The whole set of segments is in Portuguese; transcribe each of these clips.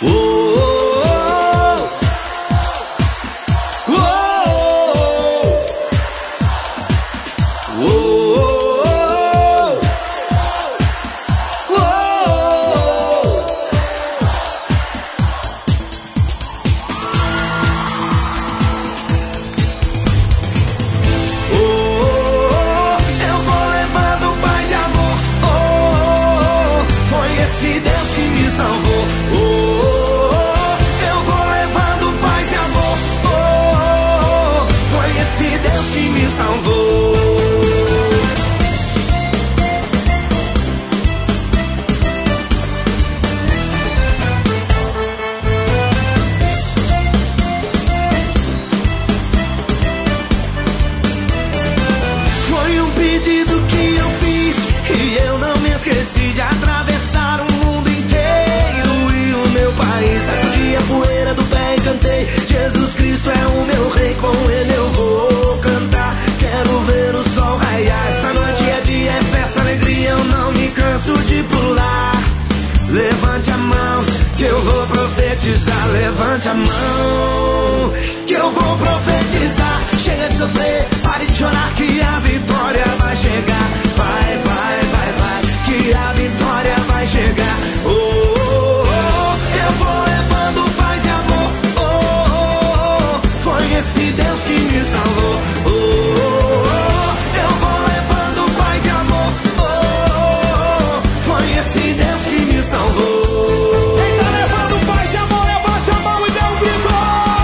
Jesus Cristo é o meu rei, com ele eu vou cantar. Quero ver o sol raiar. Essa noite é dia, é festa, alegria, eu não me canso de pular. Levante a mão, que eu vou profetizar. Levante a mão, que eu vou profetizar. Chega de sofrer, pare de chorar, que a vitória vai chegar. Vai, vai, vai, vai, que a vitória vai chegar. Oh, oh, oh, eu vou levando paz e amor. Foi esse Deus que me salvou. Oh, oh, oh, eu vou levando paz e amor. Oh, oh, oh, foi esse Deus que me salvou. Quem tá levando paz e amor, levante a mão e dê um grito.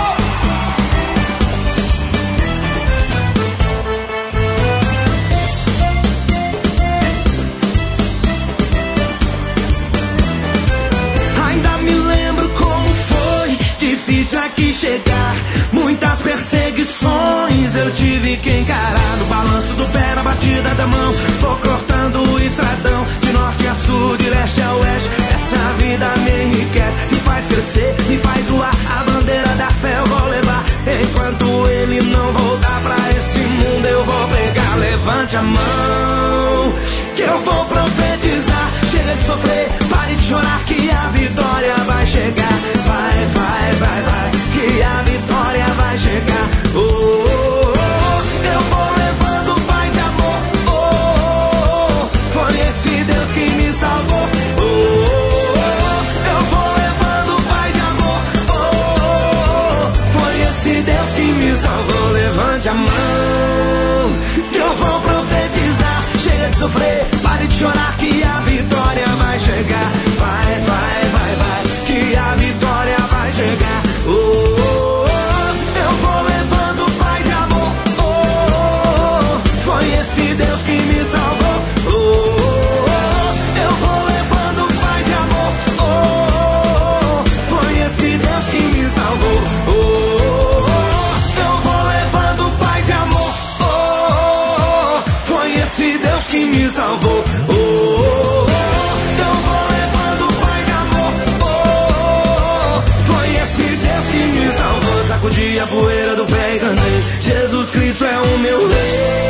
Ainda me lembro como foi difícil aqui chegar. Muitas perseguições eu tive que encarar. No balanço do pé, na batida da mão, vou cortando o estradão. De norte a sul, de leste a oeste, essa vida me enriquece. Me faz crescer, me faz voar. A bandeira da fé eu vou levar. Enquanto ele não voltar pra esse mundo, eu vou pregar. Levante a mão, que eu vou profetizar. Chega de sofrer, pare de chorar, que a vitória vai chegar. Vai, vai, vai, vai, que a vitória vai chegar. Oh, oh, oh, eu vou levando paz e amor. Oh, oh, oh, foi esse Deus que me salvou. Oh, oh, oh, eu vou levando paz e amor. Oh, oh, oh, foi esse Deus que me salvou. Levante a mão, que eu vou profetizar. Chega de sofrer, pare de chorar, que a vitória vai chegar. Vai, vai, vai, vai, que a vitória vai chegar. Oh, oh, oh, eu vou levando paz e amor. Oh, oh, oh, foi esse Deus que me salvou. Oh, oh, oh, eu vou levando paz e amor. Oh, oh, oh, foi esse Deus que me salvou. Oh, oh, oh, eu vou levando paz e amor. Oh, oh, oh, foi esse Deus que me salvou. Oh, oh, oh, eu vou levando paz e amor. Oh, oh, oh, foi esse Deus que me salvou. Sacudi a poeira do pé e cantei. Jesus Cristo é o meu rei.